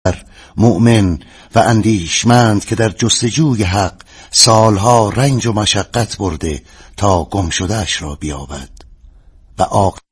مؤمن و اندیشمند که در جستجوی حق سالها رنج و مشقت برده تا گم شده‌اش را بیابد و عاقبت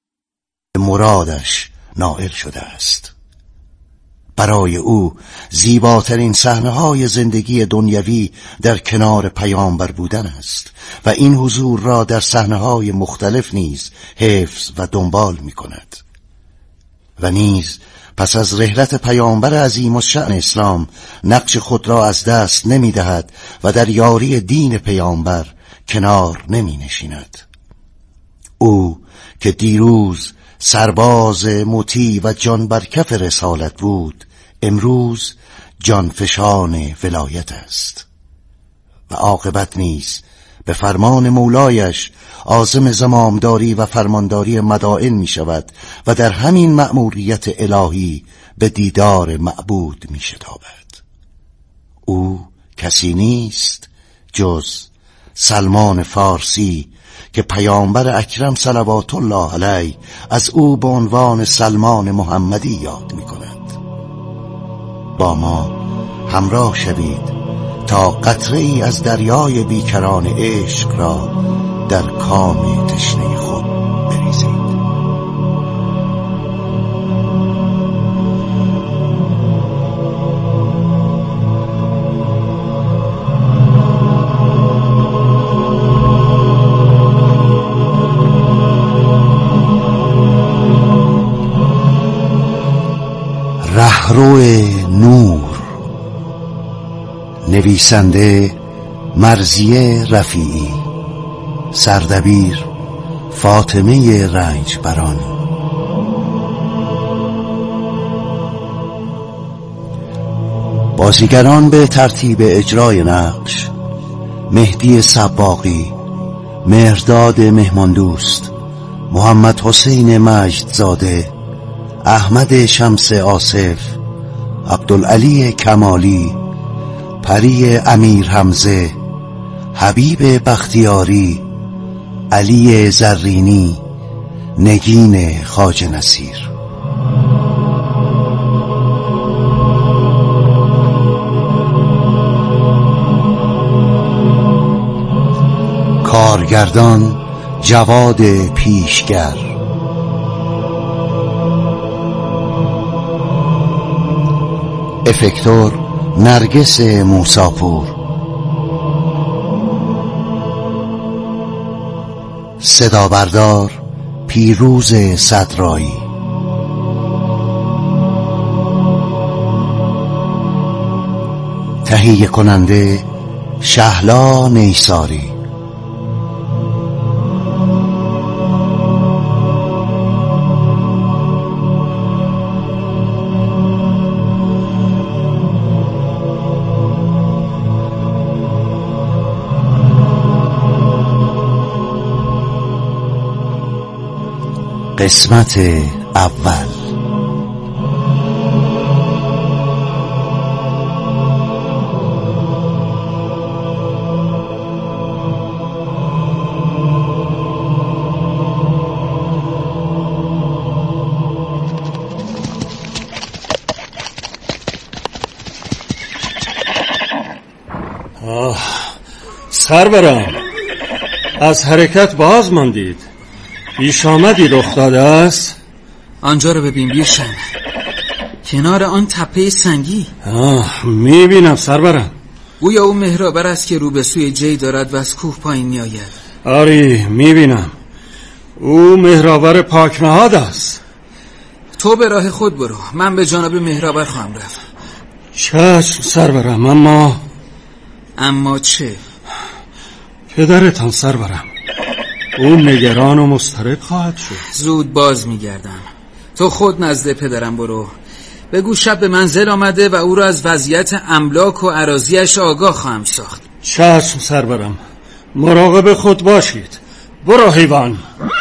مرادش نائل شده است. برای او زیباترین صحنه‌های زندگی دنیوی در کنار پیامبر بودن است و این حضور را در صحنه‌های مختلف نیز حفظ و دنبال می‌کند. و نیز پس از رحلت پیامبر عظیم الشأن اسلام نقش خود را از دست نمی‌دهد و در یاری دین پیامبر کنار نمی‌نشیند. او که دیروز سرباز مطیع و جان بر کف رسالت بود، امروز جانفشان ولایت است و عاقبت نیز به فرمان مولایش عازم زمامداری و فرمانداری مدائن می شود و در همین مأموریت الهی به دیدار معبود می شتابد. او کسی نیست جز سلمان فارسی که پیامبر اکرم صلوات الله علیه از او به عنوان سلمان محمدی یاد می کند. با ما همراه شوید تا قطره ای از دریای بیکران عشق را در کام تشنه خود بریزید. رهرو نور، نویسنده مرضیه رفیعی، سردبیر فاطمه رنجبرانی. بازیگران به ترتیب اجرای نقش: مهدی سباقی، مهرداد مهماندوست، محمد حسین مجدزاده، احمد شمس آصف، عبدالعلی کمالی، پری امیر حمزه، حبیب بختیاری، علی زرینی، نگین خواجه نصیر. کارگردان جواد پیشگر، افکتور نرگس موساپور، صدابردار پیروز صدرایی، تهیه کننده شهلا نیساری. قسمت اول. سرورم، از حرکت باز ماندید. پیش آمدی رخ داده است؟ آنجا رو ببین بیرشن، کنار آن تپه سنگی. میبینم سرورم. گویا اون مهرابر است که رو به سوی جی دارد و از کوه پایین میآید. آری میبینم، او مهرابر پاک نهاد است. تو به راه خود برو، من به جانب مهرابر خواهم رفت. چشم سرورم. اما چه؟ پدرتان سرورم، او نگران و مضطرب خواهد شد. زود باز میگردم. تو خود نزد پدرم برو، بگو شب به منزل آمده و او را از وضعیت املاک و اراضیش آگاه خواهم ساخت. چشم سرورم، مراقب خود باشید. برو حیوان.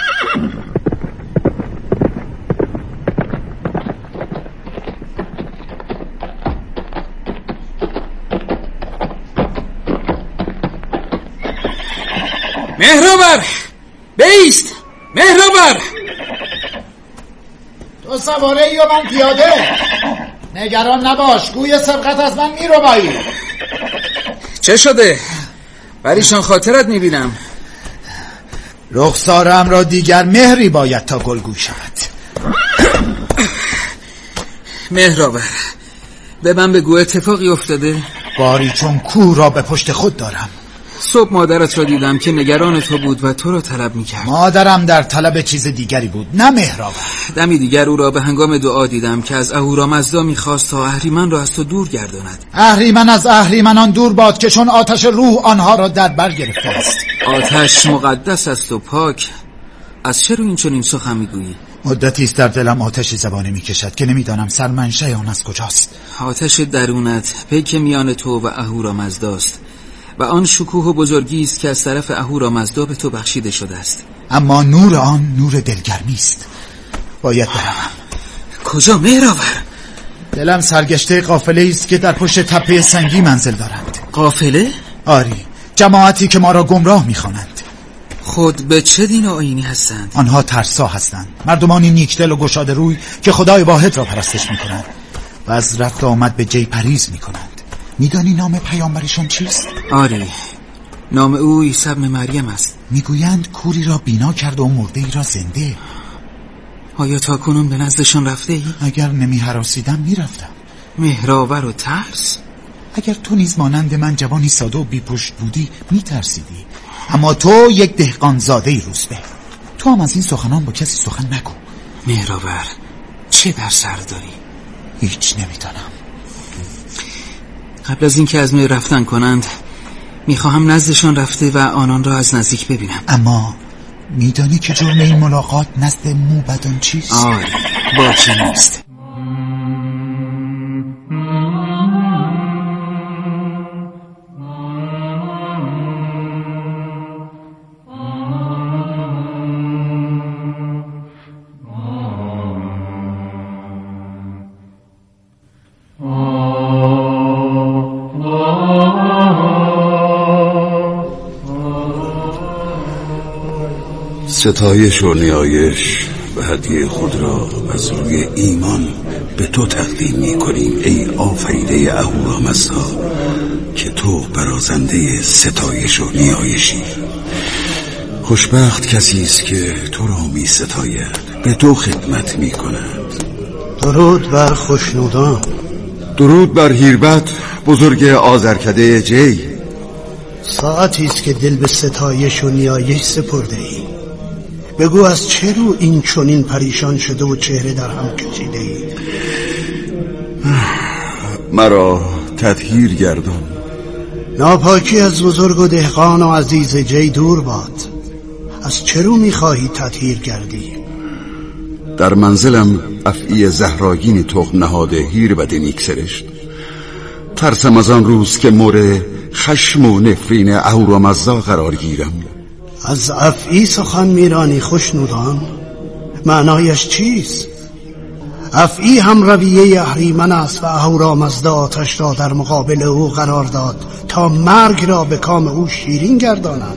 مهرابر بیست! مهرابر! تو سواره ای و من پیاده. نگران نباش، گوی سبقت از من میربایی. چه شده؟ بریشان خاطرت میبینم. رخسارم را دیگر مهری باید تا گلگون شود. مهرآور، به من بگو اتفاقی افتاده؟ باری چون کوه را به پشت خود دارم. صبح مادرت را دیدم که نگران تو بود و تو را طلب میکرد. مادرم در طلب چیز دیگری بود، نه مهرآور. دمی دیگر او را به هنگام دعا دیدم که از اهورامزدا میخواست تا اهریمن را از تو دور گرداند. اهریمن از اهریمنان دور باد که چون آتش روح آنها را در بر گرفته است. آتش مقدس است و پاک. از چه رو این چنین سخن میگویی؟ مدتی است در دلم آتشی زبانه میکشد که نمیدانم سرمنشأ آن از کجاست. آتش درونت پیک میان تو و اهورامزداست و آن شکوه و بزرگی است که از طرف اهورامزدا به تو بخشیده شده است. اما نور آن نور دلگرمی است. باید بروم. کجا مهرآور؟ دلم سرگشته قافله است که در پشت تپه سنگی منزل دارند. قافله؟ آری، جماعتی که ما را گمراه میخوانند. خود به چه دین و آیینی هستند؟ آنها ترسا هستند، مردمانی نیکدل و گشاده روی که خدای واحد را پرستش میکنند و از رفت آمد به جی پریز میکنند. میدانی نام پیامبرشان چیست؟ آری، نام او عیسی ابن مریم است. میگویند کوری را بینا کرد و مرده ای را زنده. آیا تا کنون به نزدشان رفته ای؟ اگر نمی هراسیدم میرفتم. مهرآور و ترس؟ اگر تو نیز مانند من جوانی ساده و بی پشت بودی میترسیدی، اما تو یک دهقان زاده ای روزبه. تو هم از این سخنان با کسی سخن نگو. مهرآور، چه در سر داری؟ هیچ نمیدانم. قبل از اینکه عزم رفتن کنند میخواهم نزدشان رفته و آنان را از نزدیک ببینم. اما میدانی که جرم این ملاقات نزد موبدان چیست؟ آری، باکی نیست. ستایش و نیایش و هدیه خود را از روی ایمان به تو تقدیم می کنیم ای آفریده اهورامزدا که تو برازنده ستایش و نیایشی. خوشبخت کسی است که تو را می ستاید، به تو خدمت می کند. درود بر خوشنودان. درود بر هیربد بزرگ آذرکده جی. ساعتی است که دل به ستایش و نیایش سپرده ای. بگو از چه رو این چنین پریشان شده و چهره در هم کشیده ای؟ مرا تطهیر گردان. ناپاکی از بزرگ و دهقان و عزیز جی دور باد. از چه رو میخواهی تطهیر گردی؟ در منزلم افعی زهراگین تخم نهاده هیربد نیکسرشت. ترسم از آن روز که مورد خشم و نفرین اهورامزدا قرار گیرم. از افعی سخن میرانی خوشنودان؟ معنایش چیست؟ افعی هم رویه اهریمن است و اهورامزدا آتش را در مقابل او قرار داد تا مرگ را به کام او شیرین گرداند.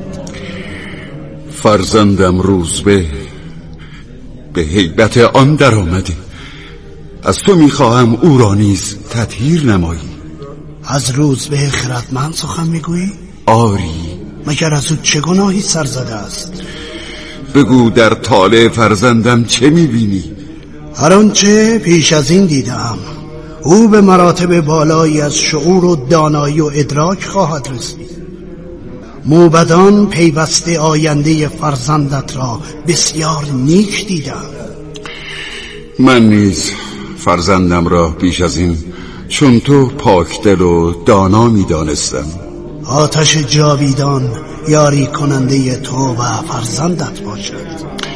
فرزندم روزبه به هیبت آن در آمده. از تو میخواهم او را نیز تطهیر نمایی. از روزبه خردمند سخن میگویی؟ آری. مگر از او چه گناهی سر زده است؟ بگو در طالع فرزندم چه میبینی؟ هر آنچه پیش از این دیدم. او به مراتب بالایی از شعور و دانایی و ادراک خواهد رسید. موبدان پیوسته آینده فرزندت را بسیار نیک دیدم. من نیز فرزندم را پیش از این چون تو پاکدل و دانا میدانستم. آتش جاویدان یاری کننده تو و فرزندت باشد.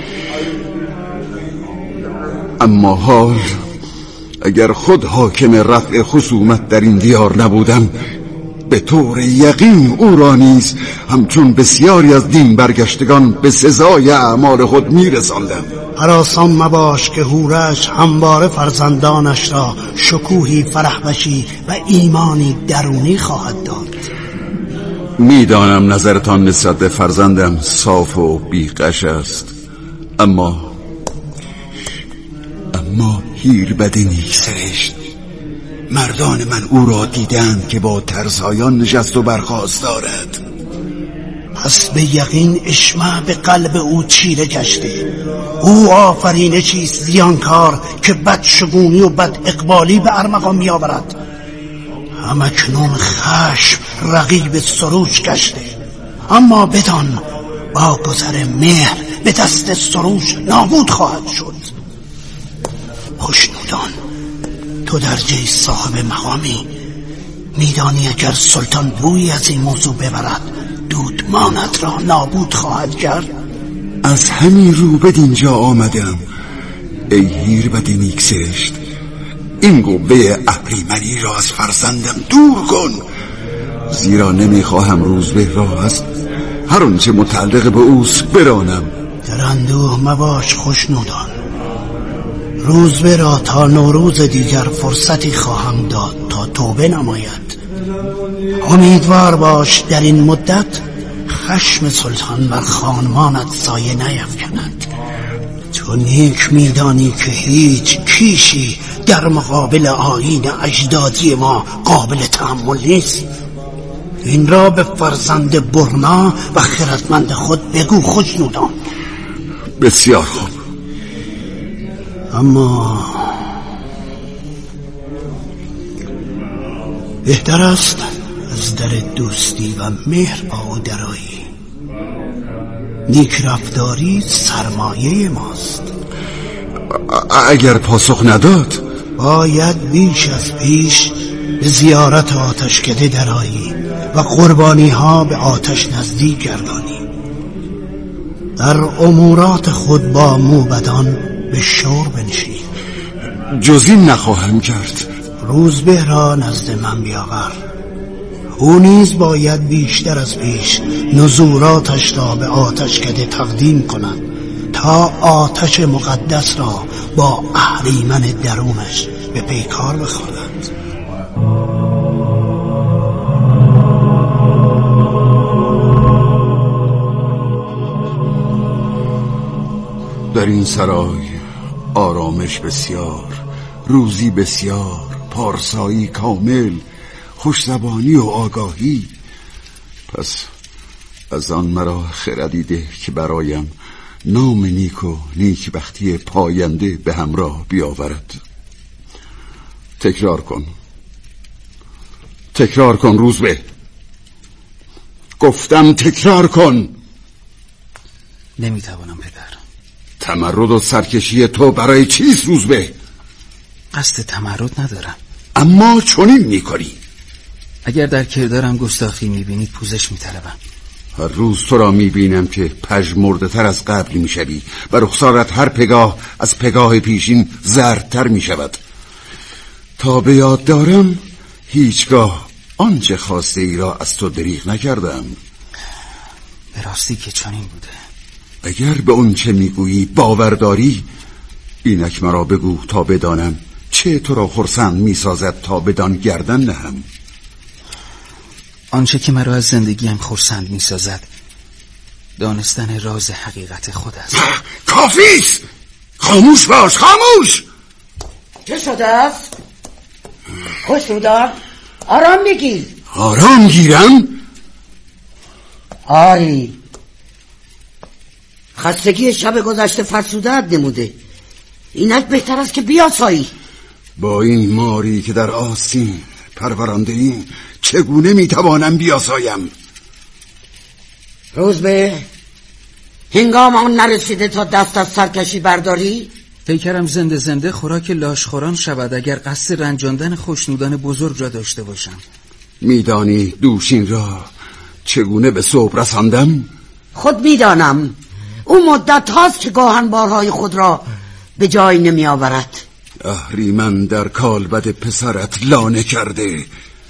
اما حال اگر خود حاکم رفع خصومت در این دیار نبودم، به طور یقین او را نیز همچون بسیاری از دین برگشتگان به سزای اعمال خود میرساندم. هراسان مباش که هورش همواره فرزندانش را شکوهی فرحبشی و ایمانی درونی خواهد داد. میدانم نظرتان نسبت به فرزندم صاف و بیغش است، اما هیربد نیکسرشت مردان من او را دیدند که با ترسایان نشست و برخاست دارد. پس به یقین اشمع به قلب او چیره گشته. او آفرینه چیست زیانکار که بدشگونی و بد اقبالی به ارمغان می آورد. همکنون خشم رقیب سروش گشته، اما بدان با گذر مهر به دست سروش نابود خواهد شد. خشنودان، تو در جای صاحب مقامی، میدانی اگر سلطان بویی از این موضوع ببرد دودمانت را نابود خواهد کرد. از همین رو بدینجا آمدم ای هیربد نیکسشت، این قوه اهریمنی را از فرزندم دور کن، زیرا نمیخواهم روزبه را از هر آنچه متعلق به اوست برانم. در اندوه مباش خشنودان، روزبه را تا نوروز دیگر فرصتی خواهم داد تا توبه نماید. امیدوار باش در این مدت خشم سلطان بر خانمانت سایه نیفکند. تو نیک میدانی که هیچ کیشی در مقابل آیین اجدادی ما قابل تحمل نیست. این را به فرزند برنا و خردمند خود بگو خشنودان. بسیار خوب. اما بهتر است از در دوستی و مهر با او درآیی. نیک رفتاری سرمایه ماست. اگر پاسخ نداد باید بیش از پیش به زیارت آتشکده درآیی و قربانی ها به آتش نزدیک گردانی. در امورات خود با موبدان به شور بنشین. جز این نخواهم کرد. روزبه را نزد من بیاور. او نیز باید بیشتر از پیش نزوراتش را به آتشکده تقدیم کند تا آتش مقدس را با اهریمن درونش به پیکار بخواند. در این سرای آرامش بسیار، روزی بسیار، پارسایی کامل، خوشزبانی و آگاهی. پس از آن مرا خردی ده که برایم نام نیک و نیکبختی پاینده به همراه بیاورد. تکرار کن، تکرار کن روزبه. گفتم تکرار کن. نمیتوانم پدر. تمرد و سرکشی تو برای چیست روزبه؟ قصد تمرد ندارم، اما چنین میکنی. اگر در کردارم گستاخی میبینید پوزش میطلبم. هر روز تو را میبینم که پژمرده تر از قبل میشوی و رخسارت هر پگاه از پگاه پیشین زردتر میشود. تا به یاد دارم هیچگاه آنچه خواسته ای را از تو دریغ نکردم. به راستی که چنین بوده. اگر به اون چه میگویی باور داری، اینک مرا بگو تا بدانم چه تو را خرسند میسازد تا بدان گردن نهم. آنچه که مرا از زندگیم خرسند میسازد دانستن راز حقیقت خود است. کافیست. خاموش باش، خاموش. چه شده است؟ خشنودان، آرام بگیر. آرام گیرم؟ آری، خستگی شب گذشته فرسودت نموده. اینک بهتر است که بیاسایی. با این ماری که در آستین پرورانده ایم چگونه میتوانم بیاسایم؟ روزبه، هنگام آن نرسیده تا دست از سرکشی برداری؟ پیکرم زنده زنده خوراک لاشخوران شود اگر قصد رنجاندن خشنودان بزرگ را داشته باشم. میدانی دوشین را چگونه به صبح رساندم؟ خود میدانم. او مدت هاست که گاهنبارهای خود را به جای نمی آورد. اهریمن در کالبد پسرت لانه کرده.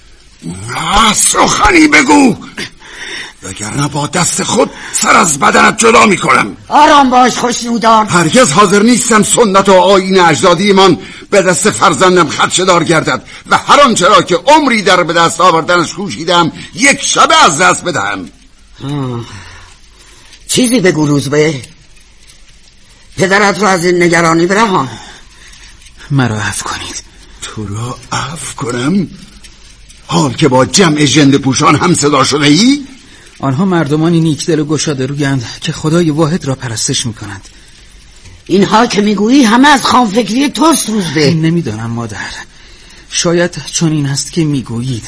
سخنی بگو، وگرنه با دست خود سر از بدنت جدا می کنم. آرام باش خشنودان. هرگز حاضر نیستم سنت و آیین اجدادی من به دست فرزندم خدشه‌دار گردد و هر آنچه را که عمری در به دست آوردنش کوشیدم یک شبه از دست بدهم. چیزی بگو روزبه. پدرت رو از این نگرانی برهان. مرا عفو کنید. تو را عفو کنم حال که با جمع ژنده پوشان هم صدا شده ای؟ آنها مردمانی نیکدل و گشاده رویند که خدای واحد را پرستش میکنند. اینها که میگویی همه از خانفکری توست روزبه. نمیدانم مادر، شاید چون این است که میگویید،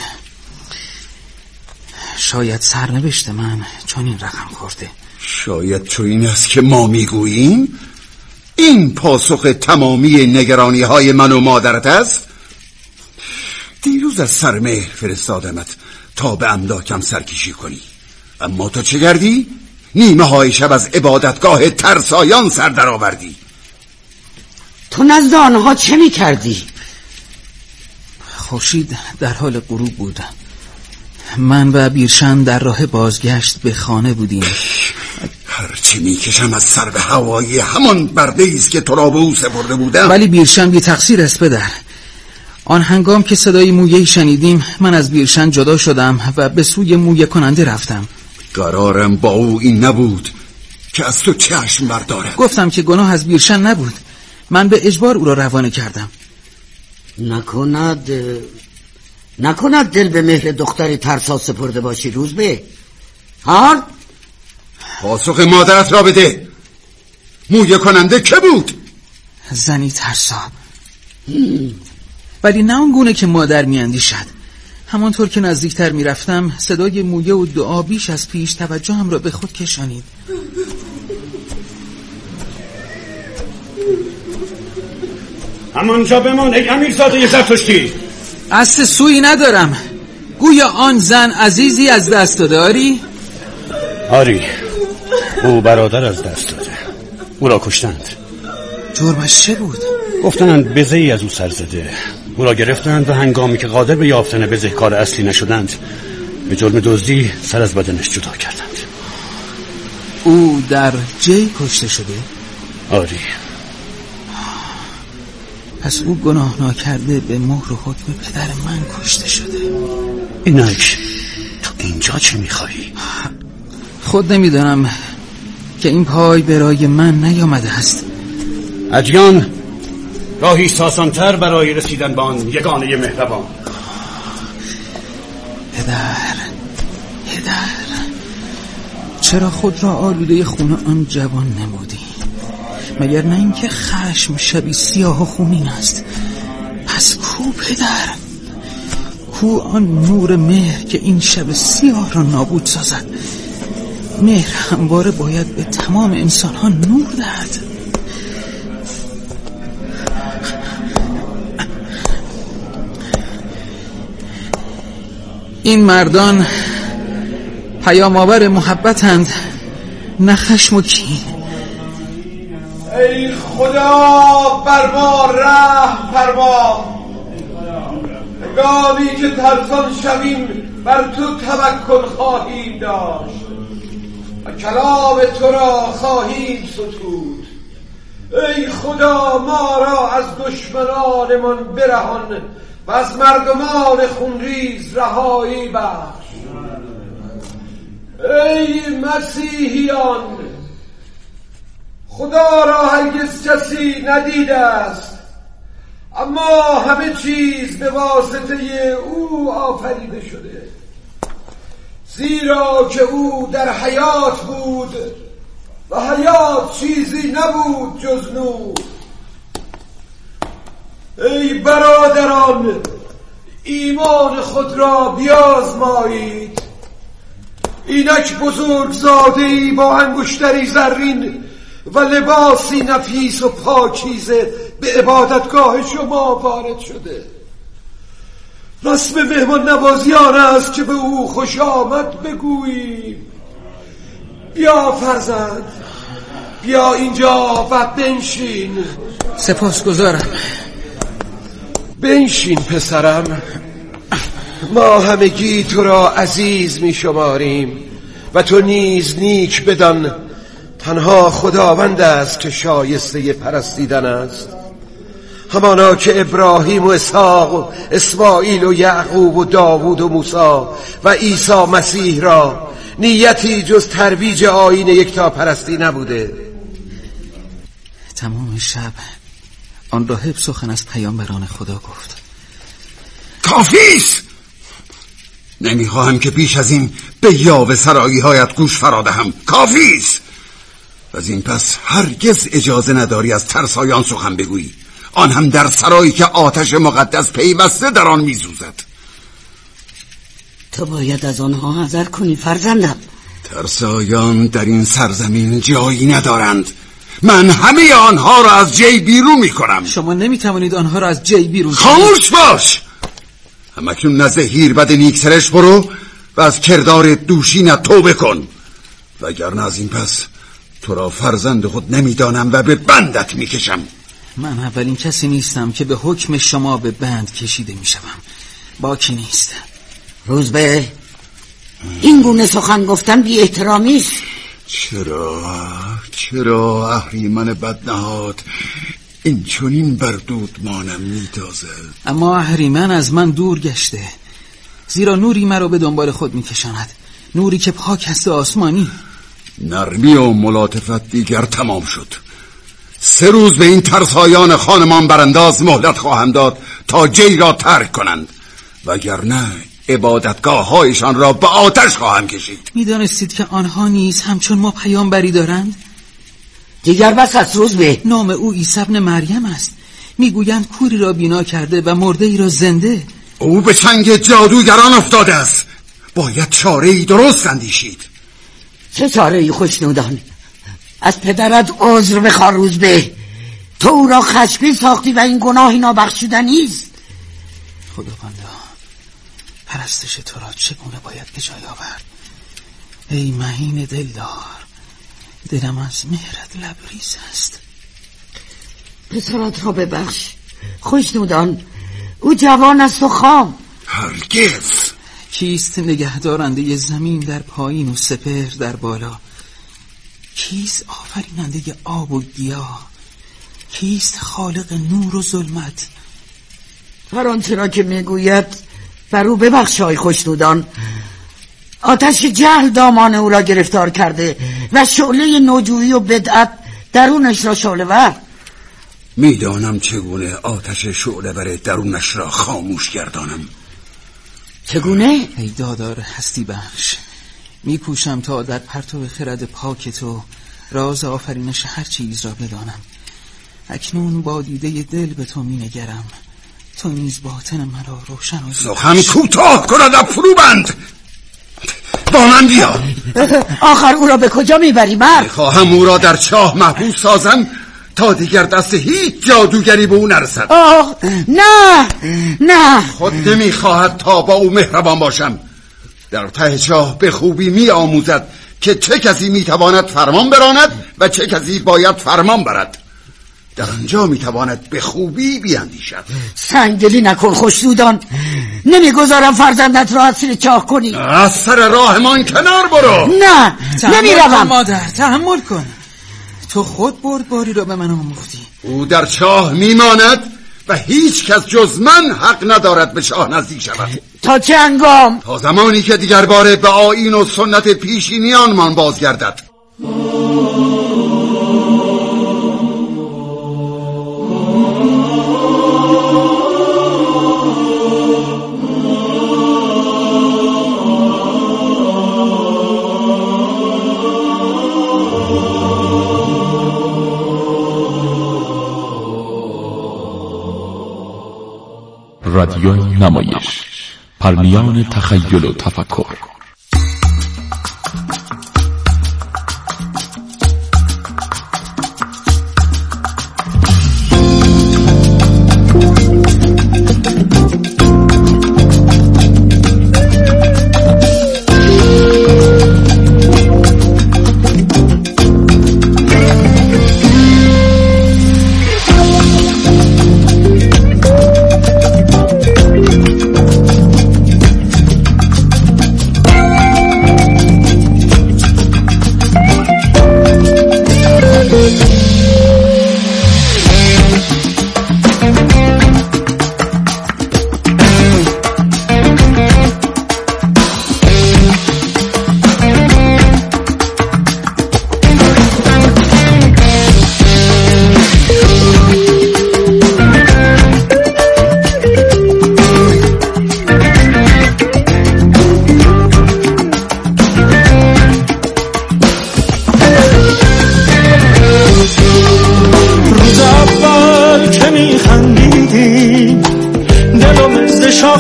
شاید سرنوشت من چون این رقم خورده، شاید چون این است که ما میگوییم. این پاسخ تمامی نگرانی های من و مادرت است. دیروز از سرمهر فرستادمت تا به املاکم سرکشی کنی، اما تو چه کردی؟ نیمه های شب از عبادتگاه ترسایان سر در آوردی. تو نزد آنها چه می کردی؟ خورشید در حال غروب بود. من و بیرشن در راه بازگشت به خانه بودیم. هرچی میکشم از سر به هوایی همان برده ایست که تو را به او سپرده بودم. ولی بیرشن بی تقصیر است پدر. آن هنگام که صدای مویه‌ای شنیدیم من از بیرشن جدا شدم و به سوی مویه کننده رفتم. قرارم با او این نبود که از تو چشم بردارم. گفتم که گناه از بیرشن نبود، من به اجبار او را روانه کردم. نکند دل به مهر دختری ترسا سپرده باشی روزبه؟ ها؟ پاسخ مادرت را بده. مویه کننده که بود؟ زنی ترسا، ولی نه اون گونه که مادر میاندیشد. همانطور که نزدیکتر میرفتم صدای مویه و دعا بیش از پیش توجهم را به خود کشانید. همانجا بمان ای امیرزاده زرتشتی. اصل سویی ندارم. گویا آن زن عزیزی از دست داری؟ آری، او برادر از دست داده. او را کشتند. جرمش چه بود؟ گفتند بزه‌ای از او سر زده. او را گرفتند و هنگامی که قادر به یافتن بزهکار اصلی نشدند به جرم دزدی سر از بدنش جدا کردند. او در جی کشته شده؟ آری. پس او گناه ناکرده به مهر و حکم پدر من کشته شده. اینک تو اینجا چه میخواهی؟ خود نمیدانم که این پای برای من نیامده است. ادیان راهی ساسانتر برای رسیدن به آن یگانه مهربان. پدر چرا خود را آلوده خون آن جوان نمودی؟ مگر نه اینکه خشم شبی سیاه و خونین است؟ پس کو پدر؟ کو آن نور مهر که این شب سیاه را نابود سازد؟ مهر همواره باید به تمام انسان ها نور دهد. این مردان پیام آور محبتند، نه خشم و کین. ای خدا بر ما رحم فرما، هنگامی که ترسان شویم بر تو توکل خواهیم داشت و کلام تو را خواهیم ستود. ای خدا ما را از دشمنانمان برهان و از مردمان خونریز رهایی بخش. ای مسیحیان، خدا را هرگز کسی ندیده است، اما همه چیز به واسطه او آفریده شده، زیرا که او در حیات بود و حیات چیزی نبود جز نور. ای برادران، ایمان خود را بیازمایید. اینک بزرگزاده‌ای با انگشتری زرین و لباسی نفیس و پاکیزه به عبادتگاه شما وارد شده. رسم مهمان نوازیان است که به او خوش آمد بگوییم. بیا فرزند، بیا اینجا و بنشین. سپاسگزارم. بنشین پسرم. ما همگی تو را عزیز می شماریم و تو نیز نیک بدان تنها خداوند است که شایسته پرستیدن است، همانا که ابراهیم و اسحاق و اسماعیل و یعقوب و داوود و موسی و عیسی مسیح را نیتی جز ترویج آیین یکتا پرستی نبوده. تمام شب آن راهب سخن از پیامبران خدا گفت. کافیست. نمیخواهم که پیش از این به یاوه سرایی هایت گوش فرادهم. کافیست. و از این پس هرگز اجازه نداری از ترسایان سخن بگویی، آن هم در سرایی که آتش مقدس پیوسته در آن میسوزد. تو باید از آنها حذر کنی فرزندم. ترسایان در این سرزمین جایی ندارند. من همه آنها را از جی بیرون میکنم. شما نمیتوانید آنها را از جی بیرون کنید. خاموش باش. همکنون نزد هیربد نیکسرش برو و از کردار دوشینت توبه کن، وگرنه از این پس تو را فرزند خود نمیدانم و به بندت میکشم. من اولین کسی نیستم که به حکم شما به بند کشیده میشوم. باکی نیست. روزبه، این گونه سخن گفتن بی احترامی است. چرا اهریمن بدنهاد این چونین بر دودمانم میتازد؟ اما اهریمن از من دور گشته، زیرا نوری مرا به دنبال خود میکشاند، نوری که پاک است و آسمانی. نرمی و ملاطفت دیگر تمام شد. 3 روز به این ترسایان خانمان برانداز مهلت خواهم داد تا جی را ترک کنند، وگرنه عبادتگاه هایشان را به آتش خواهم کشید. میدانستید که آنها نیز همچون ما پیامبری دارند؟ دیگر بس از روزبه. نام او عیسی ابن مریم است. میگویند کوری را بینا کرده و مرده ای را زنده. او به چنگ جادوگران افتاده است. باید چاره‌ای درست اندیشید. چه چاره‌ای خوشنودان؟ از پدرت عذر بخواه روزبه. تو او را خشمگین ساختی و این گناهی نابخشودنی است. خداوندا، پرستش تو را چگونه باید به جای آورد؟ ای مهین دلدار، دلم از مهرت لبریز است. پسرت را ببخش خوشنودان، او جوان است و خام. هرگز. کیست نگهدارنده زمین در پایین و سپهر در بالا؟ کیست آفریننده آب و گیاه؟ کیست خالق نور و ظلمت؟ هر آنچه را که میگوید بر او ببخش های خوشنودان. آتش جهل دامان او را گرفتار کرده و شعله نوجویی و بدعت درونش را شعله ور. میدانم چگونه آتش شعله ور درونش را خاموش گردانم. چگونه؟ ای دادار هستی بخش، میکوشم تا در پرتو خرد پاک تو راز آفرینش هر چیز را بدانم. اکنون با دیده دل به تو مینگرم، تو نیز باطن مرا روشن و سخن کوتاه کند فرو بند. با من بیا. آخر او را به کجا میبری مرد؟ میخواهم او را در چاه محبوس سازم تا دیگر دست هیچ جادوگری به او نرسد. آه نه خود نمیخواهد تا با او مهربان باشم. در ته چاه به خوبی میآموزد که چه کسی میتواند فرمان براند و چه کسی باید فرمان برد. در آنجا میتواند به خوبی بیاندیشد. سنگدلی نکن خوشنودان، نمیگذارم فرزندت را اسیر چاه کنی. از سر راهمان کنار برو. نه نمیروم. مادر تحمل کن، تو خود بردباری را به من آموختی. او در چاه میماند و هیچ کس جز من حق ندارد به چاه نزدیک شود. تا چه هنگام؟ تا زمانی که دیگر باره به آیین و سنت پیشینیانمان بازگردد. رادیو نمایش، پرمیان تخیل و تفکر.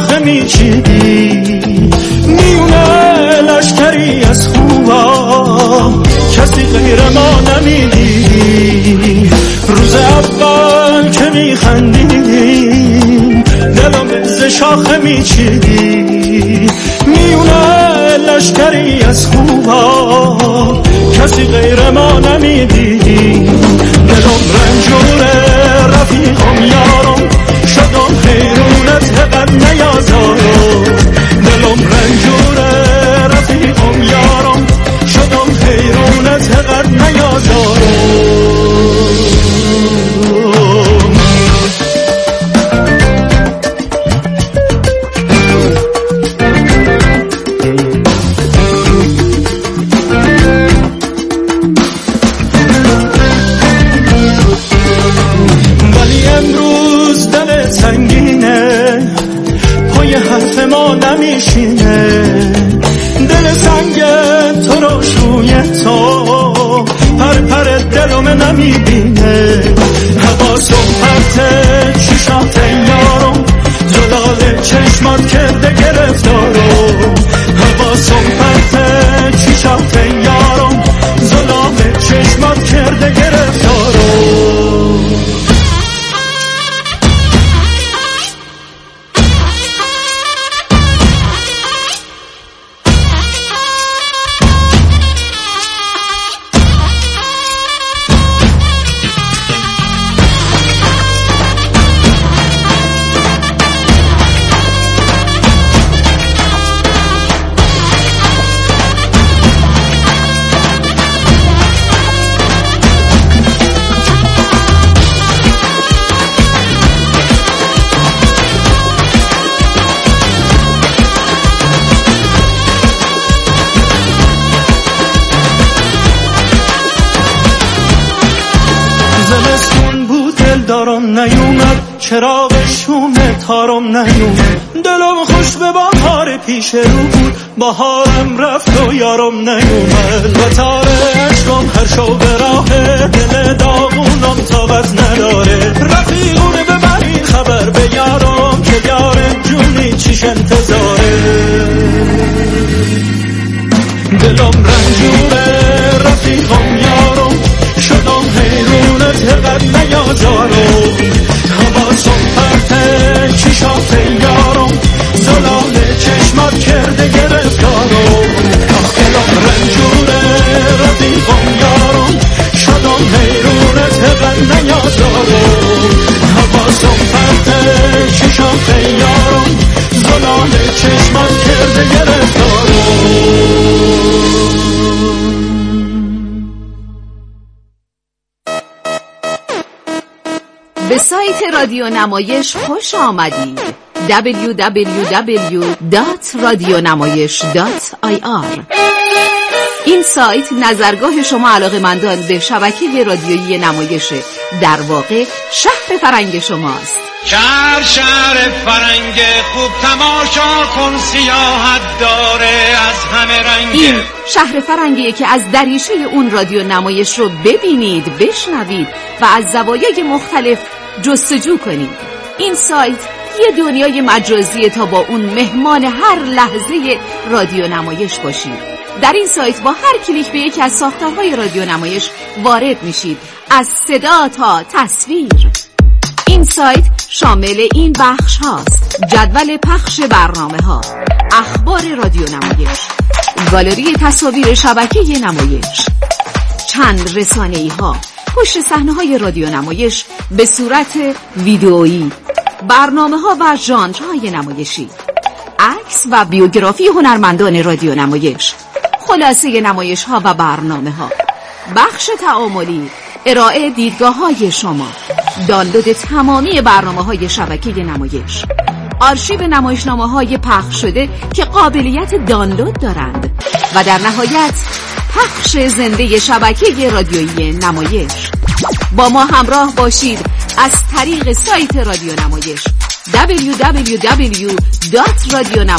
شاخه میچیدی، میونه لشکری از خوبا کسی غیر ما نمیدیدی. روز اول که میخندیدیم دلم ز شاخه میچیدی، میونه لشکری از خوبا کسی غیر ما نمیدیدی. دلم رنجوره رفیقم یارم شدم حیرونت قد نیازارم. دلم رنجوره رفیقم یارم شدم حیرونت قد نیازارم. نمیشینه دل سنگ تو رو شوی تو پر دلم نمیبینه. حواسم پرته چشات یارم زلال چشمات کرده گرفتارم. حواسم پرته چشات یارم زلال چشمات کرده گرفتارم. دارم نیومد چراغ شوم تارم نیومد. دلم خوش به بهار پیش رو بود بهارم رفت و یارم نیومد. و تار عشقم هر شو به راه دل داغونم تابت نداره. رفیقونه ببرین خبر به یارم که یار جونی چیش انتظاره. دلم رنجوره رفیقم یارم شدم حیرونت قد نیازارم. حواسم پرته چشات یارم زلال چشمات کرده گرفتارم. دلم رنجوره رفیقم یارم شدم حیرونت قد نیازارم. حواسم پرته چشات یارم زلال چشمات کرده گرفتارم. به سایت رادیو نمایش خوش آمدید. www.radionamayish.ir. این سایت نظرگاه شما علاقه‌مندان به شبکه رادیویی نمایشه، در واقع شهر فرنگ شماست. شهر فرنگ خوب تماشا کن، سیاحت داره از همه رنگ. این شهر فرنگیه که از دریچه اون رادیو نمایش رو ببینید، بشنوید و از زوایای مختلف جستجو کنید. این سایت یه دنیای مجازیه تا با اون مهمان هر لحظه رادیو نمایش باشید. در این سایت با هر کلیک به یکی از ساختارهای رادیو نمایش وارد میشید، از صدا تا تصویر. این سایت شامل این بخش هاست: جدول پخش برنامه ها، اخبار رادیو نمایش، گالری تصاویر شبکه نمایش، چند رسانه‌ای ها، پشت صحنه های رادیو نمایش به صورت ویدئویی، برنامه ها و ژانرهای نمایشی، عکس و بیوگرافی هنرمندان رادیو نمایش، خلاصه نمایش ها و برنامه ها، بخش تعاملی، ارائه دیدگاه های شما، دانلود تمامی برنامه های شبکه نمایش، آرشیو نمایشنامه های پخش شده که قابلیت دانلود دارند و در نهایت پخش زنده شبکه رادیویی نمایش. با ما همراه باشید از طریق سایت رادیو نمایش www.radionamayish.ir.